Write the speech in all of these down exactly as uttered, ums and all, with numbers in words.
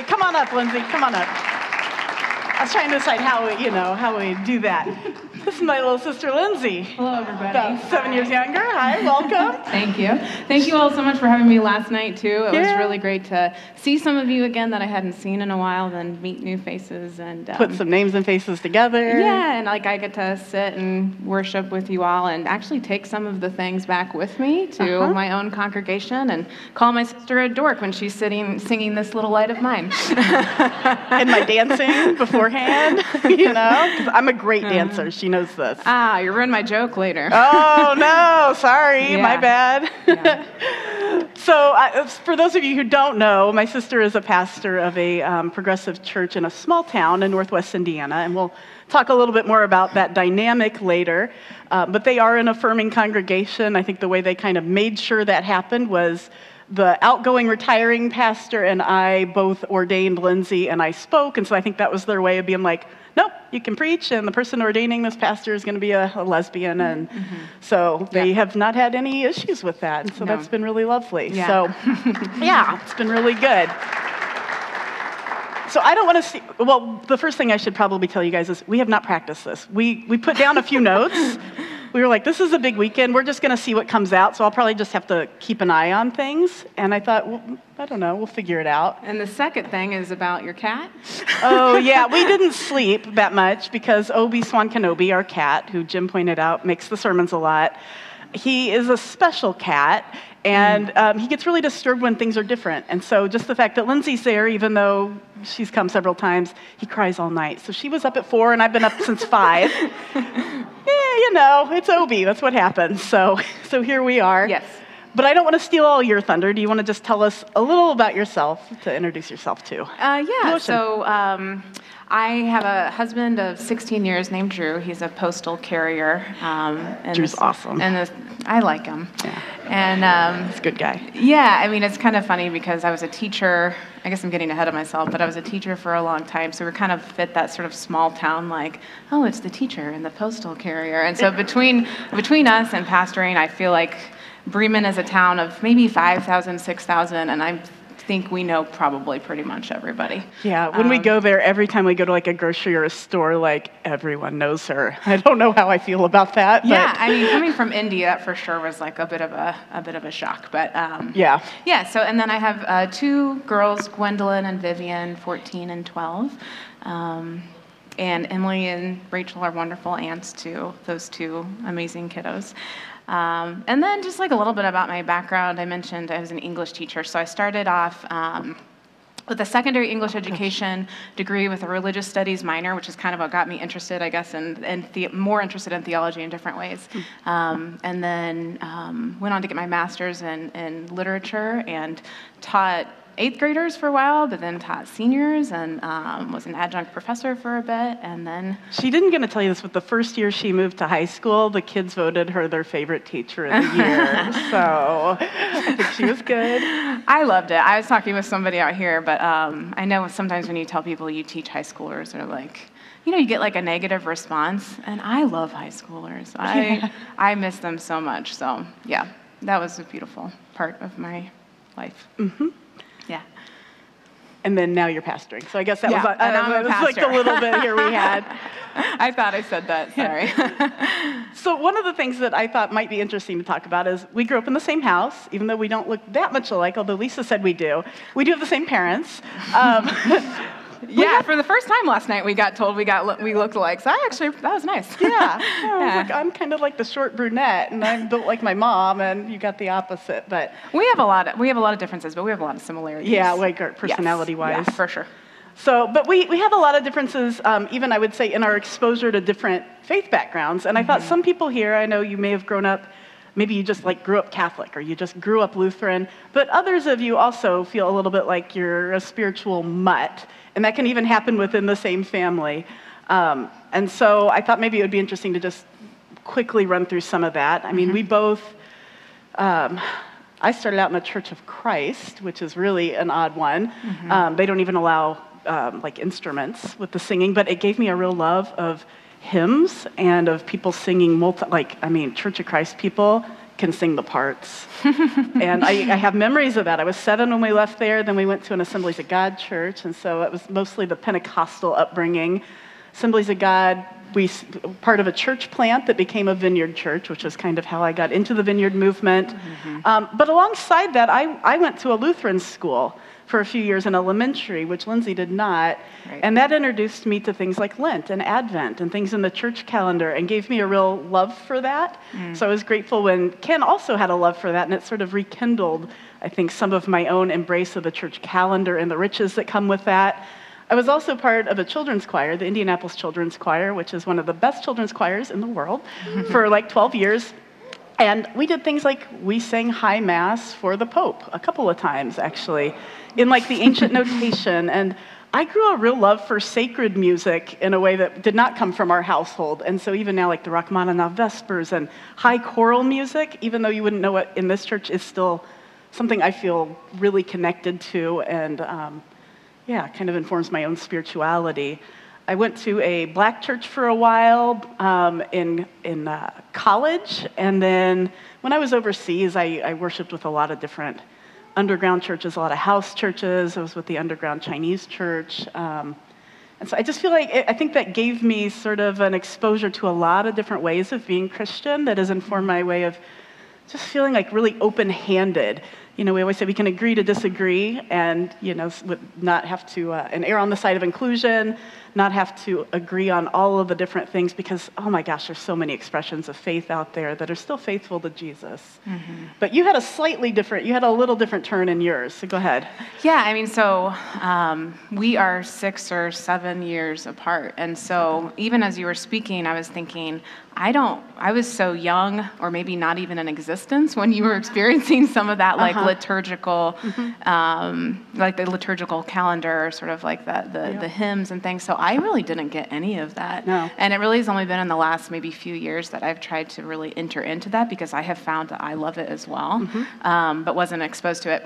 Yay! Come on up, Lindsay. Come on up. I was trying to decide how we, you know, how we do that. This is my little sister, Lindsay. Hello, everybody. About seven years younger. Hi, welcome. Thank you. Thank you all so much for having me last night, too. It Yeah. was really great to see some of you again that I hadn't seen in a while, then meet new faces. and um, Put some names and faces together. Yeah, and like I get to sit and worship with you all and actually take some of the things back with me to Uh-huh. my own congregation and call my sister a dork when she's sitting singing This Little Light of Mine. And my dancing beforehand, you know, because I'm a great dancer. She knows this. Ah, you ruined my joke later. Oh, no, sorry, Yeah. my bad. Yeah. So I, for those of you who don't know, my sister is a pastor of a um, progressive church in a small town in northwest Indiana, and we'll talk a little bit more about that dynamic later. Uh, but they are an affirming congregation. I think the way they kind of made sure that happened was the outgoing retiring pastor and I both ordained Lindsay, and I spoke, and so I think that was their way of being like, nope, you can preach, and the person ordaining this pastor is going to be a, a lesbian, and mm-hmm. so they yeah. have not had any issues with that, and so no. that's been really lovely. Yeah. So, yeah, it's been really good. So I don't want to see, well, the first thing I should probably tell you guys is we have not practiced this. We, we put down a few notes. We were like, this is a big weekend. We're just going to see what comes out, so I'll probably just have to keep an eye on things. And I thought, well, I don't know, we'll figure it out. And the second thing is about your cat. Oh, yeah, we didn't sleep that much because Obi Swan Kenobi, our cat, who Jim pointed out makes the sermons a lot, he is a special cat, and um, he gets really disturbed when things are different. And so just the fact that Lindsay's there, even though she's come several times, he cries all night. So she was up at four, and I've been up since five. Yeah, you know, it's Obi. That's what happens. So, so here we are. Yes. But I don't want to steal all your thunder. Do you want to just tell us a little about yourself to introduce yourself to? Uh, yeah, so um, I have a husband of sixteen years named Drew. He's a postal carrier. Um, and Drew's this, awesome. And this, I like him. Yeah. And um, He's a good guy. yeah, I mean, it's kind of funny because I was a teacher. I guess I'm getting ahead of myself, but I was a teacher for a long time, so we kind of fit that sort of small town, like, oh, it's the teacher and the postal carrier. And so between between us and pastoring, I feel like Bremen is a town of maybe five thousand, six thousand, and I think we know probably pretty much everybody. Yeah, when um, we go there, every time we go to like a grocery or a store, like everyone knows her. I don't know how I feel about that. Yeah, but I mean, coming from Indy, that for sure was like a bit of a a bit of a shock. But um, yeah, yeah. So and then I have uh, two girls, Gwendolyn and Vivian, fourteen and twelve. Um, and Emily and Rachel are wonderful aunts to those two amazing kiddos. Um, and then just like a little bit about my background, I mentioned I was an English teacher. So I started off um, with a secondary English education degree with a religious studies minor, which is kind of what got me interested, I guess, and, and the, more interested in theology in different ways. Um, and then um, went on to get my master's in, in literature and taught eighth graders for a while, but then taught seniors and um, was an adjunct professor for a bit, and then... She didn't get to tell you this, but the first year she moved to high school, the kids voted her their favorite teacher of the year, so I think she was good. I loved it. I was talking with somebody out here, but um, I know sometimes when you tell people you teach high schoolers, they're like, you know, you get like a negative response, and I love high schoolers. I Yeah. I miss them so much, so yeah, that was a beautiful part of my life. Mm-hmm. Yeah. And then now you're pastoring. So I guess that Yeah, was, uh, and I'm a that was like pastor. the little bit here we had. I thought I said that, sorry. So one of the things that I thought might be interesting to talk about is we grew up in the same house, even though we don't look that much alike, although Lisa said we do. We do have the same parents. Um, Yeah, had, for the first time last night, we got told we got we looked alike. So I actually, that was nice. Yeah, yeah, I was Yeah. like, I'm kind of like the short brunette, and I'm built like my mom, and you got the opposite. But we have a lot of we have a lot of differences, but we have a lot of similarities. yeah, like our personality-wise, yes. Yeah, for sure. So, but we, we have a lot of differences, um, even I would say, in our exposure to different faith backgrounds. And I mm-hmm. thought some people here, I know you may have grown up, maybe you just like grew up Catholic, or you just grew up Lutheran, but others of you also feel a little bit like you're a spiritual mutt, and that can even happen within the same family. Um, and so I thought maybe it would be interesting to just quickly run through some of that. I mean, mm-hmm. we both, um, I started out in the Church of Christ, which is really an odd one. Mm-hmm. Um, they don't even allow um, like instruments with the singing, but it gave me a real love of hymns and of people singing multi, like, I mean, Church of Christ people can sing the parts. And I, I have memories of that. I was seven when we left there. Then we went to an Assemblies of God church. And so it was mostly the Pentecostal upbringing. Assemblies of God, we part of a church plant that became a Vineyard Church, which is kind of how I got into the Vineyard movement. Mm-hmm. Um, but alongside that, I, I went to a Lutheran school for a few years in elementary, which Lindsay did not. Right. And that introduced me to things like Lent and Advent and things in the church calendar and gave me a real love for that. Mm. So I was grateful when Ken also had a love for that, and it sort of rekindled, I think, some of my own embrace of the church calendar and the riches that come with that. I was also part of a children's choir, the Indianapolis Children's Choir, which is one of the best children's choirs in the world, for like twelve years. And we did things like we sang High Mass for the Pope a couple of times, actually, in like the ancient notation. And I grew a real love for sacred music in a way that did not come from our household. And so even now, like the Rachmaninoff Vespers and high choral music, even though you wouldn't know it in this church, is still something I feel really connected to and, um, yeah, kind of informs my own spirituality. I went to a black church for a while um, in in uh, college, and then when I was overseas, I, I worshiped with a lot of different underground churches, a lot of house churches. I was with the underground Chinese church, um, and so I just feel like it, I think that gave me sort of an exposure to a lot of different ways of being Christian that has informed my way of just feeling like really open-handed. You know, we always say we can agree to disagree and, you know, not have to, uh, and err on the side of inclusion, not have to agree on all of the different things because, oh my gosh, there's so many expressions of faith out there that are still faithful to Jesus. Mm-hmm. But you had a slightly different, you had a little different turn in yours, so go ahead. Yeah, I mean, so um, we are six or seven years apart. And so even as you were speaking, I was thinking, I don't, I was so young, or maybe not even in existence when you were experiencing some of that, like uh-huh. liturgical, mm-hmm. um, like the liturgical calendar, sort of like the the, yep. the hymns and things. So I really didn't get any of that. No. And it really has only been in the last maybe few years that I've tried to really enter into that because I have found that I love it as well, mm-hmm. um, but wasn't exposed to it.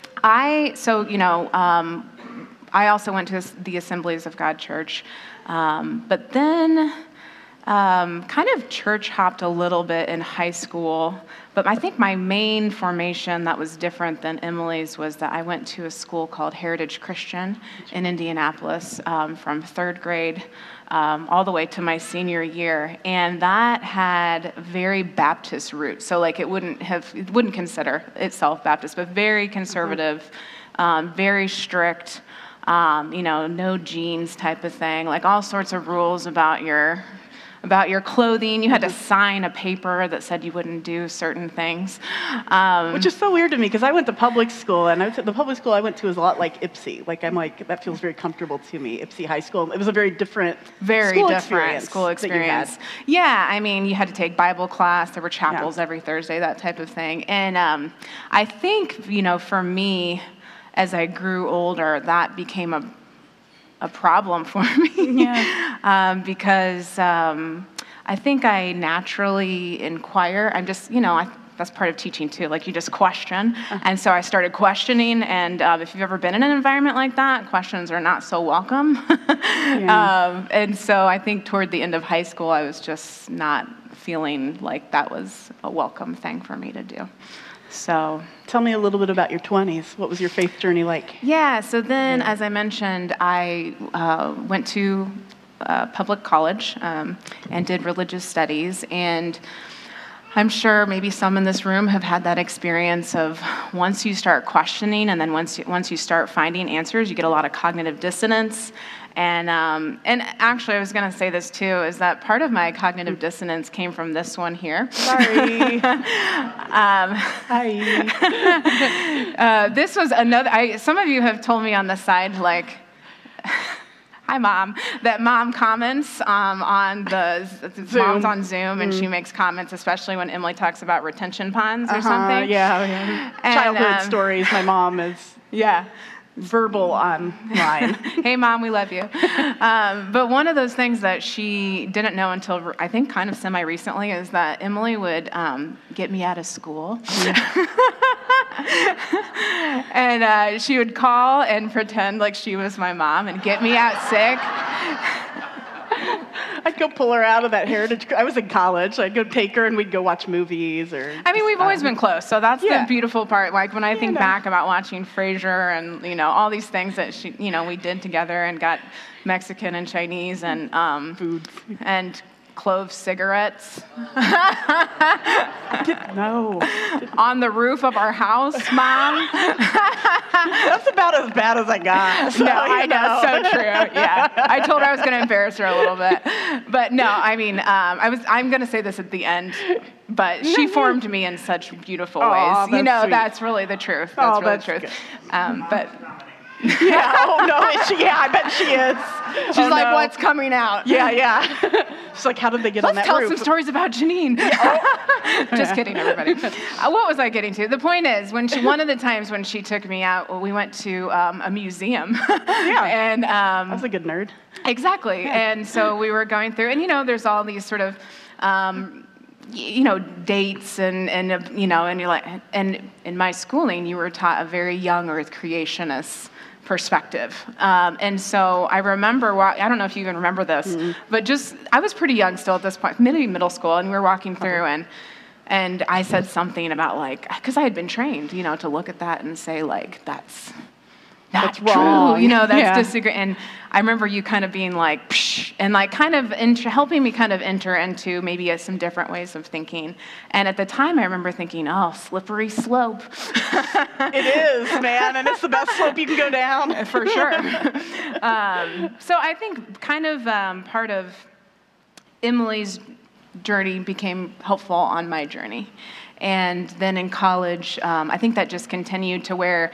I, so, you know, um, I also went to the Assemblies of God Church, um, but then Um, kind of church hopped a little bit in high school, but I think my main formation that was different than Emily's was that I went to a school called Heritage Christian in Indianapolis um, from third grade um, all the way to my senior year, and that had very Baptist roots. So like it wouldn't have, it wouldn't consider itself Baptist, but very conservative, mm-hmm. um, very strict. Um, you know, no jeans type of thing, like all sorts of rules about your. about your clothing. You had to sign a paper that said you wouldn't do certain things. Um, Which is so weird to me, because I went to public school, and I went to, the public school I went to is a lot like Ypsi. Like, I'm like, that feels very comfortable to me, Ypsi High School. It was a very different very school different experience school experience. That you had. Yeah, I mean, you had to take Bible class. There were chapels Yeah. every Thursday, that type of thing. And um, I think, you know, for me, as I grew older, that became a a problem for me yeah. um, because um, I think I naturally inquire. I'm just, you know, I, that's part of teaching too. Like you just question. Uh-huh. And so I started questioning. And um, if you've ever been in an environment like that, questions are not so welcome. yeah. um, and so I think toward the end of high school, I was just not feeling like that was a welcome thing for me to do. So tell me a little bit about your twenties. What was your faith journey like? Yeah, so then, yeah. as I mentioned, I uh, went to uh, public college um, and did religious studies. And I'm sure maybe some in this room have had that experience of once you start questioning and then once you, once you start finding answers, you get a lot of cognitive dissonance. And um, and actually, I was going to say this too, is that part of my cognitive dissonance came from this one here. Sorry. um, Hi. uh, this was another, I, some of you have told me on the side, like, hi, Mom, that Mom comments um, on the, Zoom. Mom's on Zoom, and mm. she makes comments, especially when Emily talks about retention ponds or uh-huh, something. Yeah, yeah. And, Childhood um, stories. My mom is yeah. verbal online. Hey, Mom, we love you. Um, but one of those things that she didn't know until, I think, kind of semi-recently is that Emily would um, get me out of school. Yeah. and uh, she would call and pretend like she was my mom and get me out sick. I I'd go pull her out of that heritage. I was in college. So I'd go take her and we'd go watch movies. Or I mean, we've always um, been close, so that's yeah. the beautiful part. Like when I think no. back about watching Frasier and you know all these things that she, you know, we did together and got Mexican and Chinese and um, foods and clove cigarettes No. on the roof of our house, Mom. That's about as bad as I got. So, No, I know, know. so true. Yeah, I told her I was going to embarrass her a little bit, but no, I mean, um, I was. I'm going to say this at the end, but she formed me in such beautiful Aw, ways. You that's know, sweet. that's really the truth. That's Oh, really that's the truth. good. Um, but Yeah, oh no, is she, yeah, I bet she is. she's Oh, like, no. "What's coming out?" Yeah, yeah. She's like, how did they get on Let's that tell roof? some stories about Janine. Just kidding, everybody. Uh, what was I getting to? The point is, when she, one of the times when she took me out, well, we went to um, a museum. Yeah. And um, I was a good nerd. exactly. And so we were going through, and you know, there's all these sort of, um, y- you know, dates and and uh, you know, and you're like, and in my schooling, you were taught a very young Earth creationist perspective. Um, and so I remember, wa- I don't know if you even remember this, mm-hmm. but just, I was pretty young still at this point, maybe middle school, and we were walking through and and I said something about like, because I had been trained, you know, to look at that and say like, that's not That's true, wrong. you know, that's Yeah. disagree. And I remember you kind of being like, Psh, and like kind of enter, helping me kind of enter into maybe uh, some different ways of thinking. And at the time I remember thinking, oh, slippery slope. It is, man, and it's the best slope you can go down. For sure. um, so I think kind of um, part of Emily's journey became helpful on my journey. And then in college, um, I think that just continued to where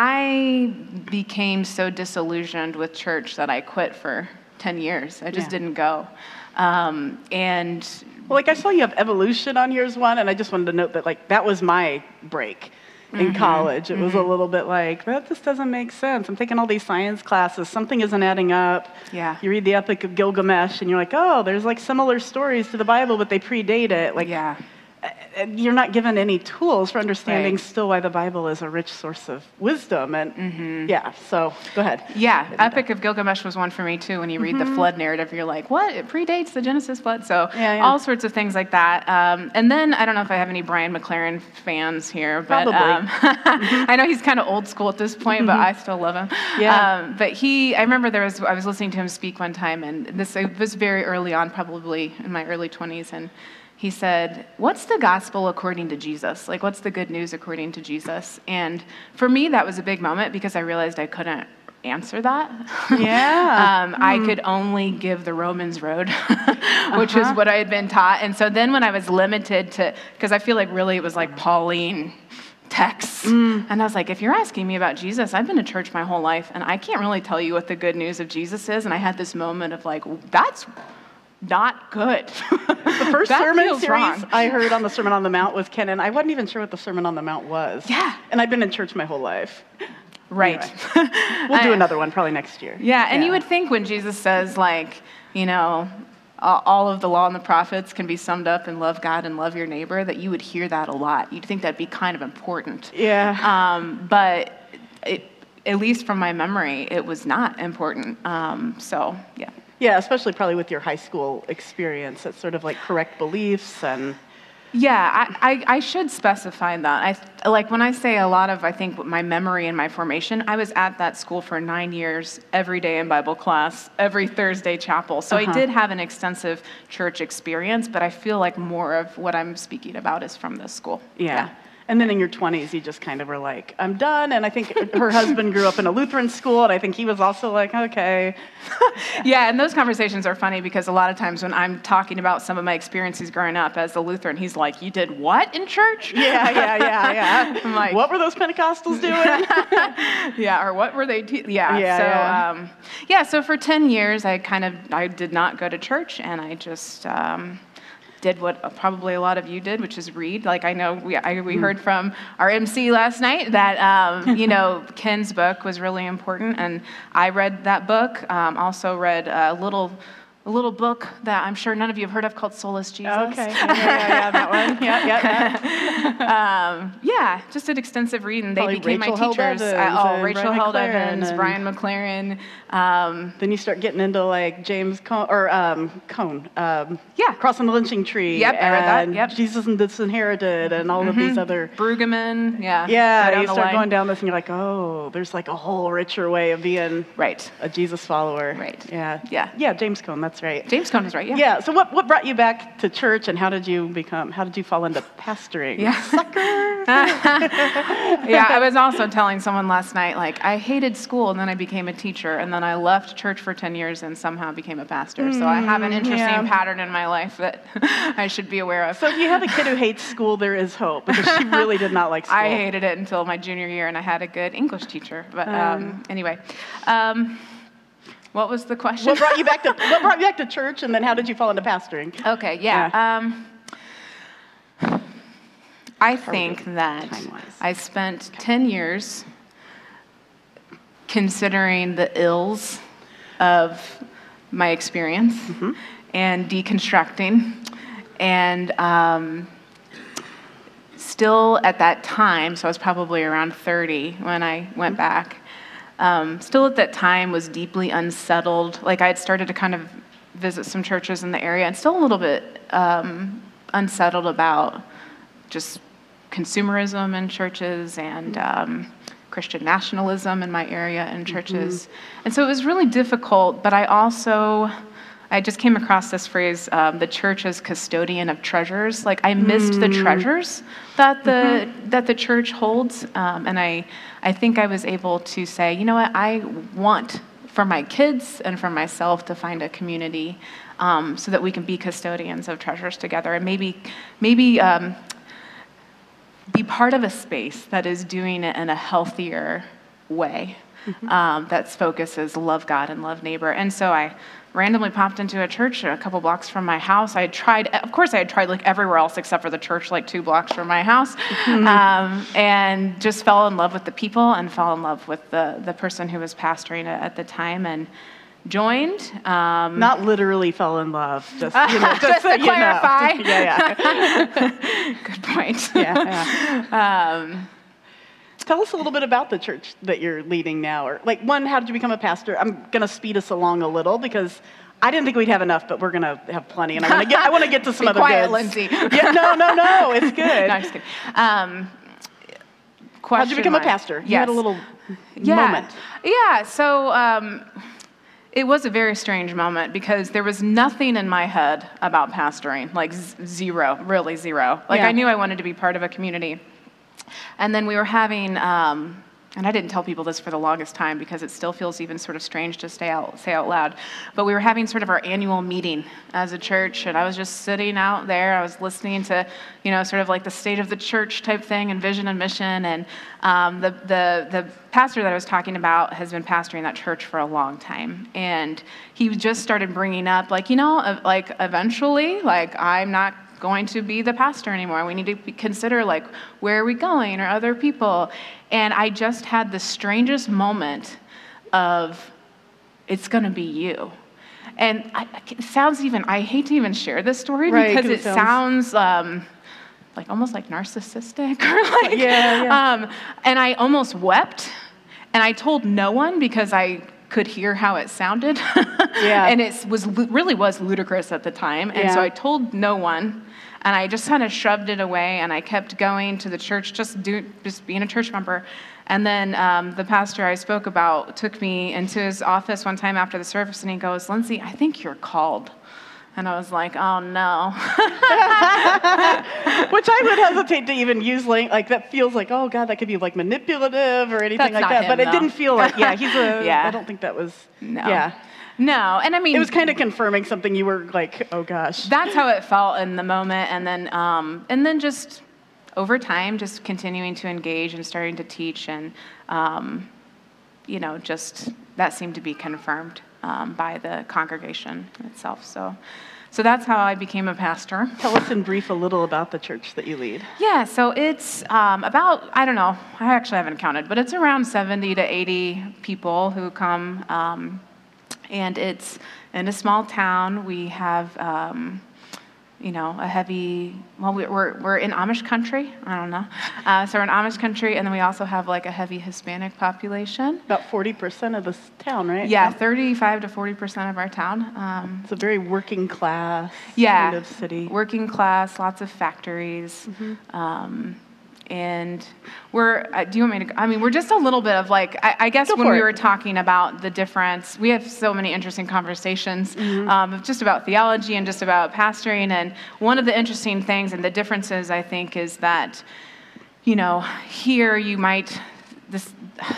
I became so disillusioned with church that I quit for ten years. I just Yeah. didn't go. Um, and Well, like I saw you have evolution on here as one, and I just wanted to note that like that was my break in Mm-hmm. college. It was a little bit like, that just doesn't make sense. I'm taking all these science classes. Something isn't adding up. Yeah. You read the Epic of Gilgamesh, and you're like, oh, there's like similar stories to the Bible, but they predate it. Like, yeah. and you're not given any tools for understanding Right. still why the Bible is a rich source of wisdom. And Mm-hmm. yeah, so go ahead. Yeah, Epic of Gilgamesh was one for me too. When you read the flood narrative, you're like, what? It predates the Genesis flood. So Yeah, yeah. all sorts of things like that. Um, and then I don't know if I have any Brian McLaren fans here, but Probably. um, I know he's kind of old school at this point, but I still love him. Yeah. Um, but he, I remember there was I was listening to him speak one time, and this it was very early on, probably in my early twenties, and he said, what's the gospel according to Jesus? Like, what's the good news according to Jesus? And for me, that was a big moment because I realized I couldn't answer that. Yeah. um, I could only give the Romans road, which Uh-huh. is what I had been taught. And so then when I was limited to, because I feel like really it was like Pauline texts. Mm. And I was like, if you're asking me about Jesus, I've been to church my whole life, and I can't really tell you what the good news of Jesus is. And I had this moment of like, that's not good. The first That sermon feels series wrong. I heard on the Sermon on the Mount with Ken, and I wasn't even sure what the Sermon on the Mount was. Yeah. And I've been in church my whole life. Right. We'll do I- another one probably next year. Yeah, and you would think when Jesus says, like, you know, a- all of the law and the prophets can be summed up in love God and love your neighbor, that you would hear that a lot. You'd think that'd be kind of important. Yeah. Um, but it, at least from my memory, it was not important. Um, so, yeah. Yeah, especially probably with your high school experience. It's sort of like correct beliefs and Yeah, I, I, I should specify that. I like when I say a lot of, I think my memory and my formation, I was at that school for nine years, every day in Bible class, every Thursday chapel. So Uh-huh. I did have an extensive church experience, but I feel like more of what I'm speaking about is from this school. yeah. And then in your twenties, you just kind of were like, I'm done. And I think her husband grew up in a Lutheran school, and I think he was also like, okay. Yeah, and those conversations are funny because a lot of times when I'm talking about some of my experiences growing up as a Lutheran, he's like, you did what in church? Yeah, yeah, yeah, yeah. I'm like, what were those Pentecostals doing? Yeah, or what were they? Te- yeah. Yeah, so yeah. Um, yeah. So for ten years, I kind of I did not go to church, and I just um, did what probably a lot of you did, which is read. Like I know we I, we heard from our M C last night that um, you know Ken's book was really important, and I read that book. Um, also read a little. a little book that I'm sure none of you have heard of called Soulless Jesus. Okay, yeah, yeah, yeah, that one. Yeah, yeah, yeah. um, yeah, just an extensive reading. They Probably became Rachel my Held teachers. Evans Uh, oh, and Rachel Brian Held McLaren Evans, and- Brian McLaren. Um, Then you start getting into like James Cone, or um, Cone. Um, Yeah. Crossing the Lynching Tree. Yep, I read that, and yep. Jesus and Disinherited, and all of these other. Brueggemann, yeah. go Yeah, down you the start line. going down this, and you're like, oh, there's like a whole richer way of being Right. a Jesus follower. Right. Yeah. Yeah. Yeah, James Cone. That's right. James Cone was right, yeah. Yeah. So what what brought you back to church, and how did you become? How did you fall into pastoring? Yeah. Sucker. Yeah, I was also telling someone last night, like, I hated school, and then I became a teacher, and then I left church for ten years and somehow became a pastor. So I have an interesting yeah. pattern in my life that I should be aware of. So if you have a kid who hates school, there is hope, because she really did not like school. I hated it until my junior year, and I had a good English teacher. But um, anyway, um, what was the question? What brought you back to What brought you back to church, and then how did you fall into pastoring? Okay, yeah. Um, I think do, that time-wise? I spent ten years considering the ills of my experience Mm-hmm. and deconstructing. And um, still at that time, so I was probably around thirty when I went back, um, still at that time was deeply unsettled. Like I had started to kind of visit some churches in the area and still a little bit um, unsettled about just consumerism in churches and um, Christian nationalism in my area and churches. Mm-hmm. And so it was really difficult, but I also, I just came across this phrase, um, the church as custodian of treasures. Like I missed mm. the treasures that the mm-hmm. that the church holds. Um, and I, I think I was able to say, you know what, I want for my kids and for myself to find a community um, so that we can be custodians of treasures together. And maybe, maybe, um, be part of a space that is doing it in a healthier way, mm-hmm. um, that focuses love God and love neighbor. And so I randomly popped into a church a couple blocks from my house. I had tried, of course I had tried like everywhere else except for the church like two blocks from my house, mm-hmm. um, and just fell in love with the people and fell in love with the, the person who was pastoring it at the time, and joined. Um, Not literally fell in love, just, you know, just, just so to clarify. You know. Yeah, yeah. Good point. Yeah, yeah. Um, Tell us a little bit about the church that you're leading now. Or like, one, how did you become a pastor? I'm going to speed us along a little because I didn't think we'd have enough, but we're going to have plenty. And I want to get I want to get to some Be other quiet, goods. Lindsay. Yeah, no, no, no. It's good. no, I'm just kidding. Um, How'd you become mark. a pastor? You yes. had a little yeah. moment. Yeah. So um, it was a very strange moment because there was nothing in my head about pastoring, like z- zero, really zero. Like Yeah. I knew I wanted to be part of a community. And then we were having, um, and I didn't tell people this for the longest time because it still feels even sort of strange to stay out, say out loud, but we were having sort of our annual meeting as a church, and I was just sitting out there. I was listening to, you know, sort of like the state of the church type thing and vision and mission, and um, the, the, the pastor that I was talking about has been pastoring that church for a long time, and he just started bringing up, like, you know, like eventually, like I'm not going to be the pastor anymore. We need to be, consider like where are we going or other people. And I just had the strangest moment of it's going to be you. And I, it sounds even, I hate to even share this story Right, because 'cause it it sounds- sounds um, like almost like narcissistic or like, Yeah, yeah. Um, and I almost wept, and I told no one because I could hear how it sounded. Yeah. And it was really was ludicrous at the time. And Yeah. so I told no one, and I just kind of shoved it away, and I kept going to the church, just do, just being a church member. And then um, the pastor I spoke about took me into his office one time after the service, and he goes, "Lindsay, I think you're called." And I was like, oh no. Which I would hesitate to even use, like, like that feels like, oh God, that could be like manipulative or anything That's like not that. him, But it though. didn't feel like, yeah, he's a, Yeah. I don't think that was, No. yeah. No, and I mean, It was kind of confirming something you were like, oh gosh. that's how it felt in the moment, and then um, and then just over time, just continuing to engage and starting to teach, and um, you know, just that seemed to be confirmed um, by the congregation itself. So, so that's how I became a pastor. Tell us in brief a little about the church that you lead. Yeah, so it's um, about, I don't know, I actually haven't counted, but it's around seventy to eighty people who come. Um, And it's in a small town. We have, um, you know, a heavy, well, we- we're, we're in Amish country. I don't know. Uh, so we're in Amish country, and then we also have like a heavy Hispanic population. About forty percent of this town, right? Yeah, thirty-five to forty percent of our town. Um, It's a very working class yeah, kind of city. working class, lots of factories. Mm-hmm. Um, and we're, uh, do you want me to, I mean, we're just a little bit of like, I, I guess Go when for we it. were talking about the difference, we have so many interesting conversations Mm-hmm. um, of just about theology and just about pastoring. And one of the interesting things and the differences, I think, is that, you know, here you might, this,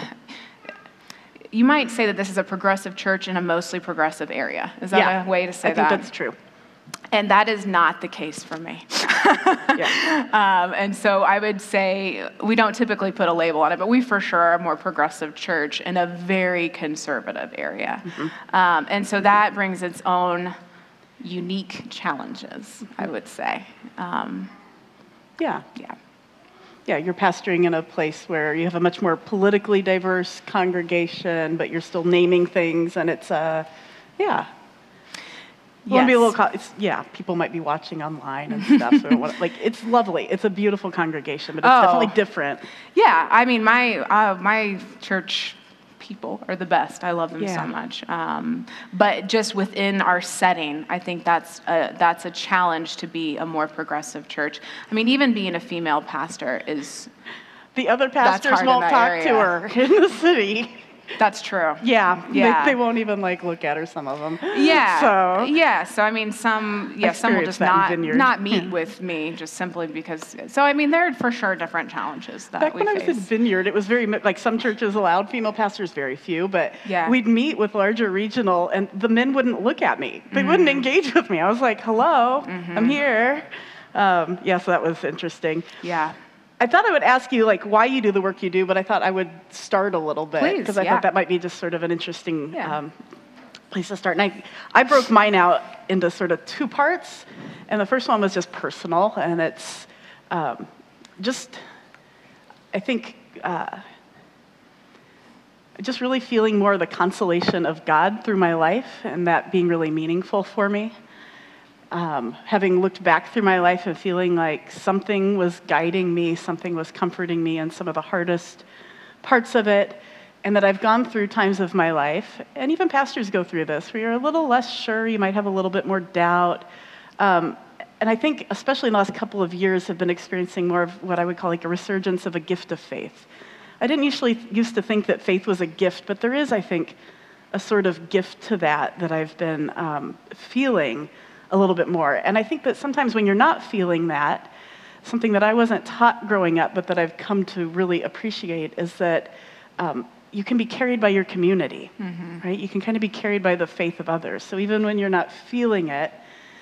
you might say that this is a progressive church in a mostly progressive area. Is that Yeah, a way to say I think that? that's true. And that is not the case for me. Yeah. Um, and so I would say we don't typically put a label on it, but we for sure are a more progressive church in a very conservative area. Mm-hmm. Um, and so that brings its own unique challenges, I would say. Um, Yeah. yeah. Yeah, you're pastoring in a place where you have a much more politically diverse congregation, but you're still naming things, and it's, uh, yeah. You want to be a Yes. little, co- it's, yeah, people might be watching online and stuff, so I want like, it's lovely. It's a beautiful congregation, but it's Oh. definitely different. Yeah, I mean, my uh, my church people are the best. I love them Yeah. so much. Um, but just within our setting, I think that's a, that's a challenge to be a more progressive church. I mean, even being a female pastor is, The other That's pastors hard in won't that talk area. to her in the city. that's true. Yeah, Yeah. They, they won't even like look at her, some of them. Yeah. So, yeah. So I mean, some yeah, some will experienced just that in not Vineyard. not meet with me just simply because. So I mean, there are for sure different challenges that back we when I was face. in Vineyard, it was very, mi- like some churches allowed female pastors, very few, but Yeah. we'd meet with larger regional, and the men wouldn't look at me. They Mm-hmm. wouldn't engage with me. I was like, hello, I'm here. Um, yeah, so that was interesting. yeah. I thought I would ask you like why you do the work you do, but I thought I would start a little bit Please, because I yeah. thought that might be just sort of an interesting Yeah. um, place to start. And I, I broke mine out into sort of two parts, and the first one was just personal, and it's um, just I think uh, just really feeling more of the consolation of God through my life, and that being really meaningful for me. Um, having looked back through my life and feeling like something was guiding me, something was comforting me in some of the hardest parts of it, and that I've gone through times of my life, and even pastors go through this, where you're a little less sure, you might have a little bit more doubt. Um, and I think, especially in the last couple of years, have been experiencing more of what I would call like a resurgence of a gift of faith. I didn't usually used to think that faith was a gift, but there is, I think, a sort of gift to that that I've been um, feeling a little bit more. And I think that sometimes when you're not feeling that, something that I wasn't taught growing up, but that I've come to really appreciate is that um, you can be carried by your community, mm-hmm. right? You can kind of be carried by the faith of others. So even when you're not feeling it,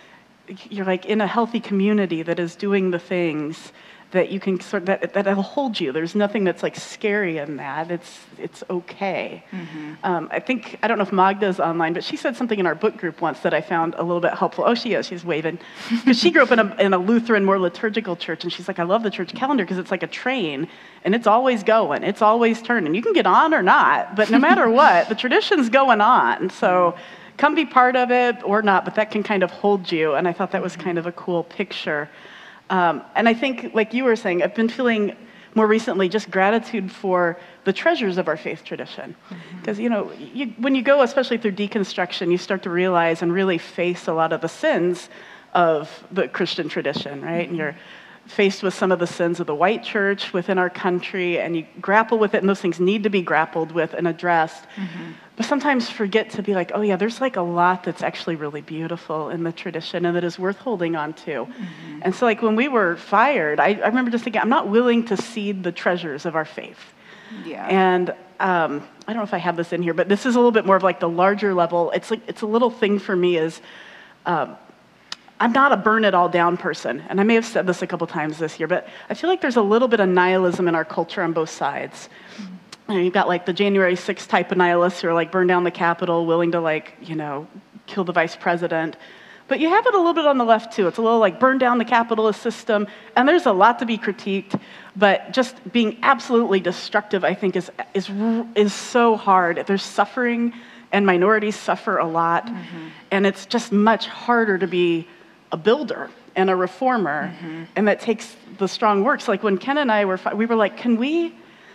you're like in a healthy community that is doing the things that you can sort that that'll hold you. There's nothing that's like scary in that. It's it's okay. Mm-hmm. Um, I think I don't know if Magda's online, but she said something in our book group once that I found a little bit helpful. Oh, she is. She's waving because she grew up in a in a Lutheran, more liturgical church, and she's like, I love the church calendar because it's like a train and it's always going, it's always turning. You can get on or not, but no matter what, the tradition's going on. So come be part of it or not, but that can kind of hold you. And I thought that was kind of a cool picture. Um, and I think, like you were saying, I've been feeling more recently just gratitude for the treasures of our faith tradition. Because, mm-hmm. you know, you, when you go, especially through deconstruction, you start to realize and really face a lot of the sins of the Christian tradition, right? Mm-hmm. And you're faced with some of the sins of the white church within our country, and you grapple with it, and those things need to be grappled with and addressed. Mm-hmm. But sometimes forget to be like, oh yeah, there's like a lot that's actually really beautiful in the tradition and that is worth holding on to. Mm-hmm. And so like when we were fired, I, I remember just thinking, I'm not willing to cede the treasures of our faith. Yeah. And um, I don't know if I have this in here, but this is a little bit more of like the larger level. It's like, it's a little thing for me is, um, I'm not a burn it all down person, and I may have said this a couple times this year, but I feel like there's a little bit of nihilism in our culture on both sides. Mm-hmm. You know, you've got like the January sixth type of nihilists who are like burn down the Capitol, willing to like, you know, kill the vice president. But you have it a little bit on the left too. It's a little like burn down the capitalist system, and there's a lot to be critiqued, but just being absolutely destructive, I think, is is is so hard. There's suffering and minorities suffer a lot. Mm-hmm. And it's just much harder to be a builder and a reformer, mm-hmm. and that takes the strong works. Like when Ken and I were, we were like, can we,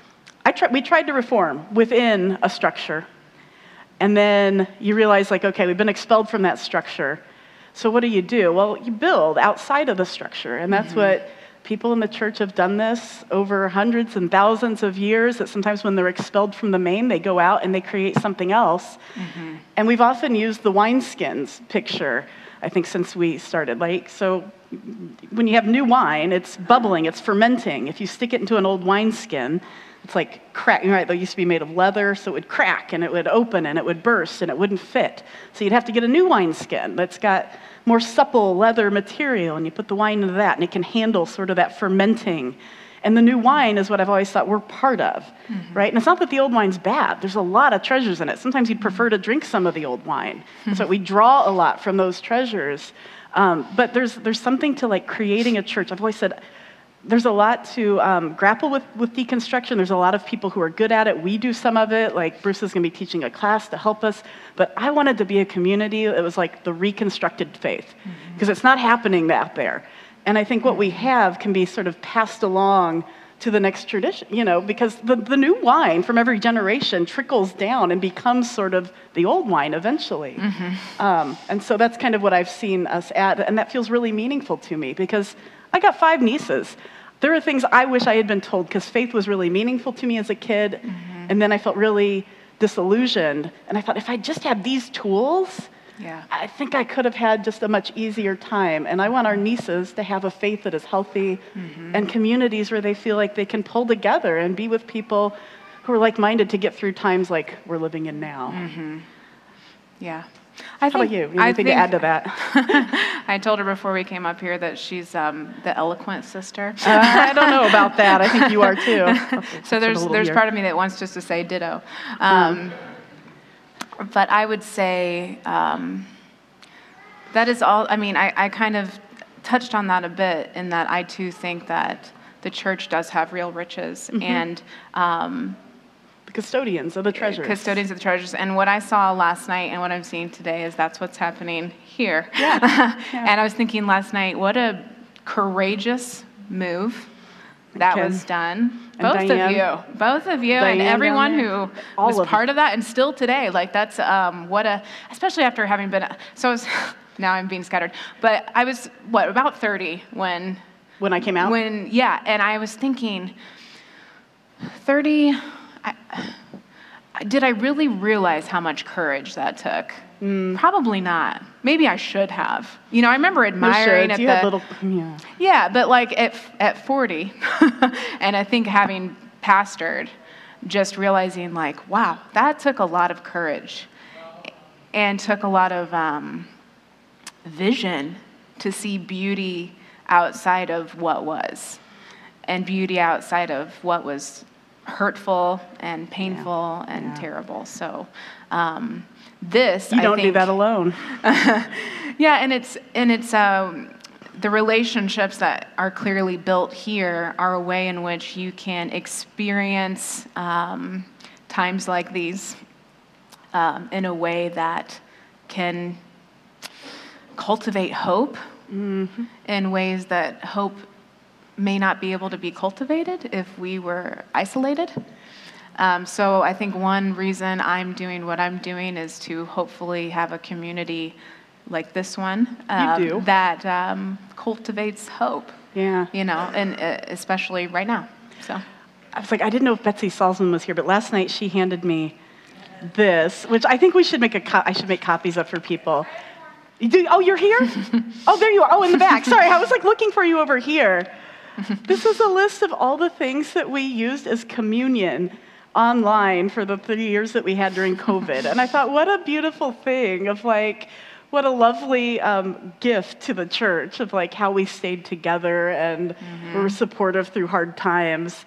I try, we tried to reform within a structure. And then you realize, like, okay, we've been expelled from that structure. So what do you do? Well, you build outside of the structure. And that's mm-hmm. what people in the church have done this over hundreds and thousands of years, that sometimes when they're expelled from the main, they go out and they create something else. Mm-hmm. And we've often used the wineskins picture, I think, since we started. Like, so when you have new wine, it's bubbling, it's fermenting. If you stick it into an old wineskin, it's like crack, right? They used to be made of leather, so it would crack and it would open and it would burst and it wouldn't fit. So you'd have to get a new wineskin that's got more supple leather material, and you put the wine into that, and it can handle sort of that fermenting. And the new wine is what I've always thought we're part of, mm-hmm. right? And it's not that the old wine's bad. There's a lot of treasures in it. Sometimes you'd prefer to drink some of the old wine. Mm-hmm. So we draw a lot from those treasures. Um, but there's there's something to like creating a church. I've always said, there's a lot to um, grapple with, with deconstruction. There's a lot of people who are good at it. We do some of it. Like Bruce is going to be teaching a class to help us. But I wanted to be a community that was like the reconstructed faith, because mm-hmm. it's not happening out there. And I think what we have can be sort of passed along to the next tradition, you know, because the, the new wine from every generation trickles down and becomes sort of the old wine eventually. Mm-hmm. Um, and so that's kind of what I've seen us at. And that feels really meaningful to me, because I got five nieces. There are things I wish I had been told, because faith was really meaningful to me as a kid. Mm-hmm. And then I felt really disillusioned. And I thought, if I just had these tools, yeah. I think I could have had just a much easier time. And I want our nieces to have a faith that is healthy, mm-hmm. and communities where they feel like they can pull together and be with people who are like-minded to get through times like we're living in now. Mm-hmm. Yeah. I How think, about you? You anything to add to that? I told her before we came up here that she's um, the eloquent sister. uh, I don't know about that. I think you are too. Okay, so there's there's part of me that wants just to say ditto. Um, um, but I would say um, that is all. I mean, I, I kind of touched on that a bit, in that I too think that the church does have real riches, mm-hmm. and um, custodians of the treasures. Custodians of the treasures. And what I saw last night and what I'm seeing today is that's what's happening here. Yeah. Yeah. And I was thinking last night, what a courageous move that Ken. was done. And Both Diane. of you. Both of you Diane and everyone who All was of part you. of that, and still today. Like, that's um, what a, especially after having been, so I was, now I'm being scattered, but I was, what, about thirty when. When I came out? When, yeah, and I was thinking, thirty, I, did I really realize how much courage that took? Mm. Probably not. Maybe I should have. You know, I remember admiring at you the had little, yeah. yeah, but like at at forty, and I think having pastored, just realizing like, wow, that took a lot of courage, and took a lot of um, vision to see beauty outside of what was, and beauty outside of what was hurtful and painful yeah. and yeah. terrible. So um, this, you don't I think, do that alone. yeah, and it's and it's um, the relationships that are clearly built here are a way in which you can experience um, times like these um, in a way that can cultivate hope, mm-hmm. in ways that hope may not be able to be cultivated if we were isolated. Um, so I think one reason I'm doing what I'm doing is to hopefully have a community like this one um, you do. that um, cultivates hope. Yeah. You know, and uh, especially right now. So I was like, I didn't know if Betsy Salzman was here, but last night she handed me this, which I think we should make a co- I should make copies of for people. You do, oh, you're here? Oh, there you are. Oh, in the back. Sorry, I was like looking for you over here. This is a list of all the things that we used as communion online for the three years that we had during COVID. And I thought, what a beautiful thing of like, what a lovely um, gift to the church of like how we stayed together and mm-hmm. were supportive through hard times.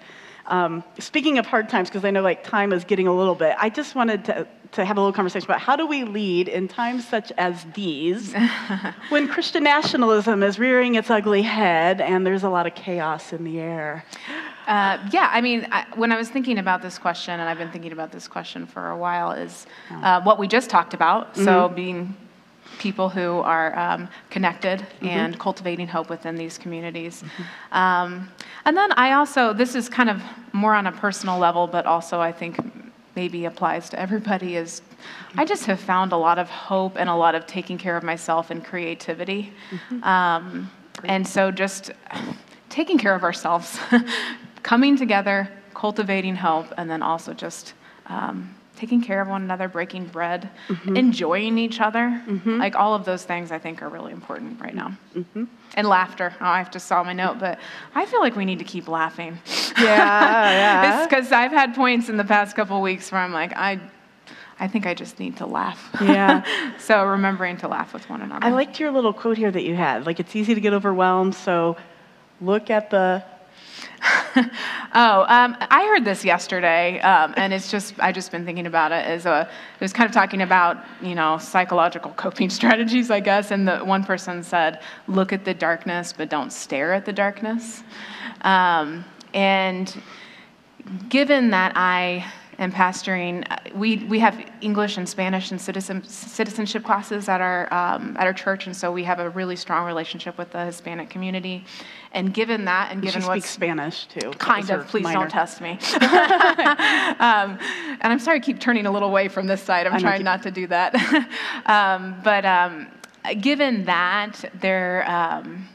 Um, speaking of hard times, because I know like time is getting a little bit, I just wanted to, to have a little conversation about how do we lead in times such as these when Christian nationalism is rearing its ugly head and there's a lot of chaos in the air. Uh, yeah, I mean, I, when I was thinking about this question, and I've been thinking about this question for a while, is uh, what we just talked about. Mm-hmm. So being people who are um, connected mm-hmm. and cultivating hope within these communities. Mm-hmm. Um, and then I also, this is kind of more on a personal level, but also I think maybe applies to everybody, is I just have found a lot of hope and a lot of taking care of myself and creativity. Mm-hmm. Um, and so just taking care of ourselves, coming together, cultivating hope, and then also just um, taking care of one another, breaking bread, mm-hmm. enjoying each other. Mm-hmm. Like all of those things I think are really important right now. Mm-hmm. And laughter. Oh, I just saw my note, but I feel like we need to keep laughing. Yeah, yeah. It's because I've had points in the past couple weeks where I'm like, I I think I just need to laugh. Yeah. So remembering to laugh with one another. I liked your little quote here that you had. Like, it's easy to get overwhelmed, so look at the... oh, um, I heard this yesterday, um, and it's just, I've just been thinking about it, as a, it was kind of talking about, you know, psychological coping strategies, I guess, and the one person said, look at the darkness, but don't stare at the darkness. Um, and given that I am pastoring, we we have English and Spanish and citizen, citizenship classes at our um, at our church, and so we have a really strong relationship with the Hispanic community. And given that, and given what what's Spanish too, kind of, please minor. Don't test me. um, and I'm sorry, I keep turning a little away from this side. I'm I trying not to do that. um, but um, given that, there um,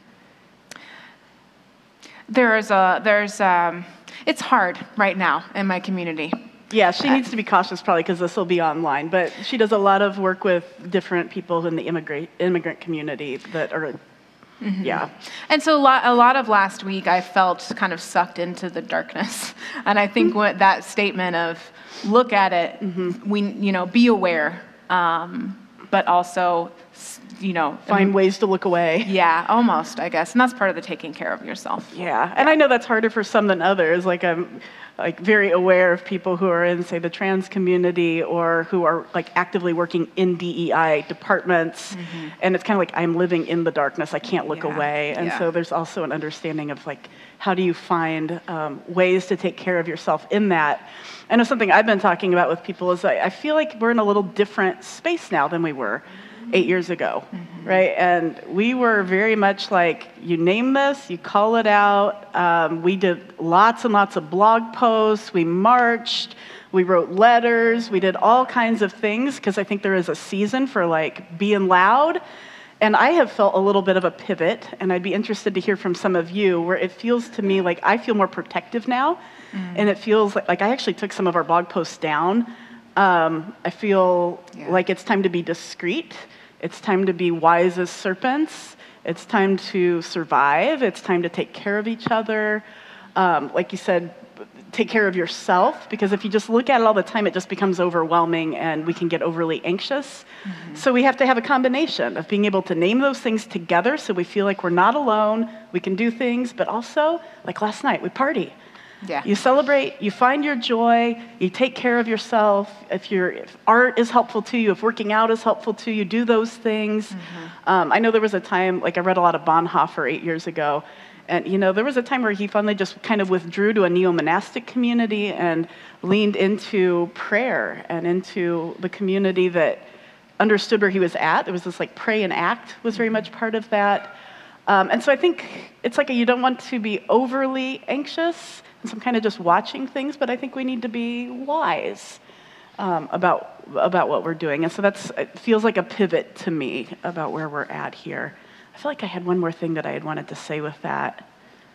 there is a there's um, it's hard right now in my community. Yeah, she needs to be cautious probably because this will be online, but she does a lot of work with different people in the immigrant immigrant community that are, mm-hmm. yeah. And so a lot, a lot of last week I felt kind of sucked into the darkness. And I think mm-hmm. what that statement of look at it, mm-hmm. we, you know, be aware, um, but also, you know. Find um, ways to look away. Yeah, almost, I guess. And that's part of the taking care of yourself. Yeah, and I know that's harder for some than others. Like I'm like very aware of people who are in, say, the trans community or who are like actively working in D E I departments. Mm-hmm. And it's kind of like I'm living in the darkness. I can't look yeah. away. And yeah. so there's also an understanding of like, how do you find um, ways to take care of yourself in that? I know something I've been talking about with people is I, I feel like we're in a little different space now than we were eight years ago, mm-hmm. right? And we were very much like, you name this, you call it out. Um, we did lots and lots of blog posts. We marched. We wrote letters. We did all kinds of things because I think there is a season for like being loud. And I have felt a little bit of a pivot, and I'd be interested to hear from some of you, where it feels to me like I feel more protective now, mm. and it feels like, like I actually took some of our blog posts down. Um, I feel yeah. like it's time to be discreet. It's time to be wise as serpents. It's time to survive. It's time to take care of each other. Um, like you said, take care of yourself, because if you just look at it all the time, it just becomes overwhelming and we can get overly anxious. Mm-hmm. So we have to have a combination of being able to name those things together so we feel like we're not alone, we can do things, but also, like last night, we party. Yeah. You celebrate, you find your joy, you take care of yourself. If, you're, if art is helpful to you, if working out is helpful to you, do those things. Mm-hmm. Um, I know there was a time, like I read a lot of Bonhoeffer eight years ago, and you know there was a time where he finally just kind of withdrew to a neo-monastic community and leaned into prayer and into the community that understood where he was at. There was this like pray and act was very much part of that. Um, and so I think it's like a, you don't want to be overly anxious, and so I'm kind of just watching things, but I think we need to be wise um, about about what we're doing. And so that's it feels like a pivot to me about where we're at here. I feel like I had one more thing that I had wanted to say with that,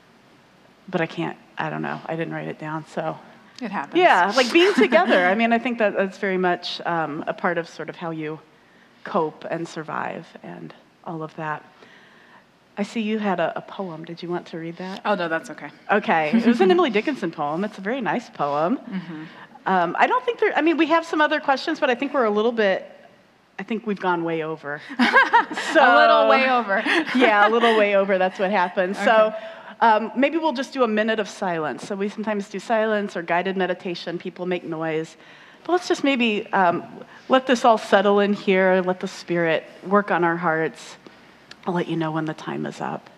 but I can't, I don't know. I didn't write it down, so. It happens. Yeah, like being together. I mean, I think that that's very much um, a part of sort of how you cope and survive and all of that. I see you had a, a poem. Did you want to read that? Oh, no, that's okay. Okay. It was an Emily Dickinson poem. It's a very nice poem. Mm-hmm. Um, I don't think there, I mean, we have some other questions, but I think we're a little bit, I think we've gone way over. So, a little way over. Yeah, a little way over. That's what happened. Okay. So um, maybe we'll just do a minute of silence. So we sometimes do silence or guided meditation. People make noise. But let's just maybe um, let this all settle in here, let the Spirit work on our hearts. I'll let you know when the time is up.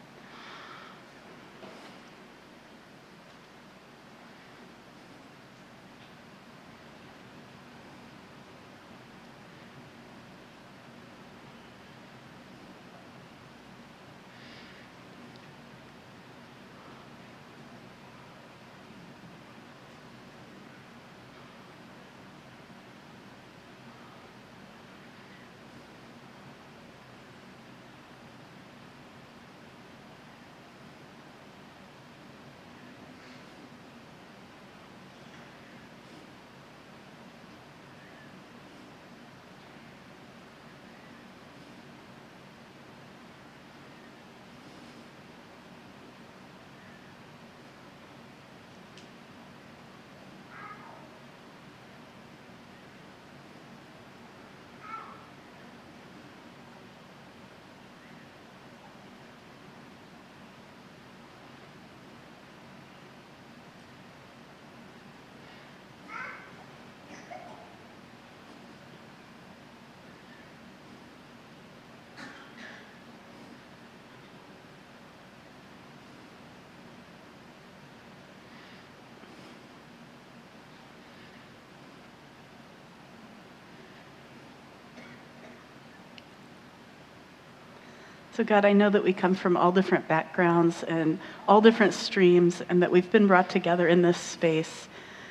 So God, I know that we come from all different backgrounds and all different streams, and that we've been brought together in this space.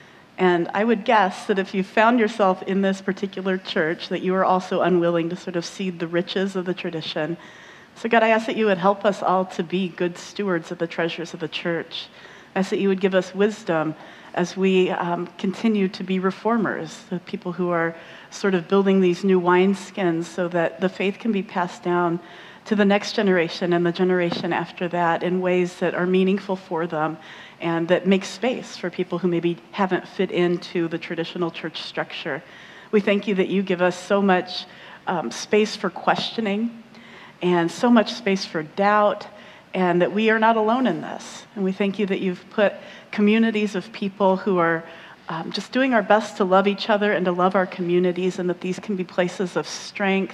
And I would guess that if you found yourself in this particular church, that you are also unwilling to sort of see the riches of the tradition. So God, I ask that you would help us all to be good stewards of the treasures of the church. I ask that you would give us wisdom as we um, continue to be reformers, the people who are sort of building these new wineskins so that the faith can be passed down to the next generation and the generation after that in ways that are meaningful for them and that make space for people who maybe haven't fit into the traditional church structure. We thank you that you give us so much um, space for questioning and so much space for doubt, and that we are not alone in this. And we thank you that you've put communities of people who are um, just doing our best to love each other and to love our communities, and that these can be places of strength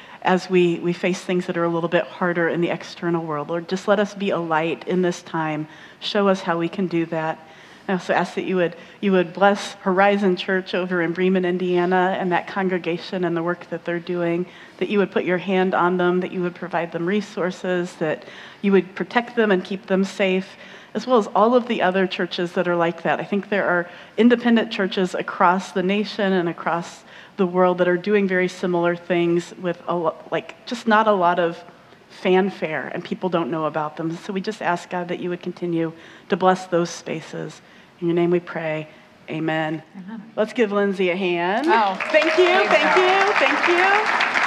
as we, we face things that are a little bit harder in the external world. Lord, just let us be a light in this time. Show us how we can do that. I also ask that you would, you would bless Horizon Church over in Bremen, Indiana, and that congregation and the work that they're doing, that you would put your hand on them, that you would provide them resources, that you would protect them and keep them safe, as well as all of the other churches that are like that. I think there are independent churches across the nation and across the world that are doing very similar things with a lo- like just not a lot of fanfare, and people don't know about them. So we just ask, God, that you would continue to bless those spaces. In your name we pray. Amen. Amen. Let's give Lindsay a hand. Oh, thank you, thanks, thank Val. you, thank you.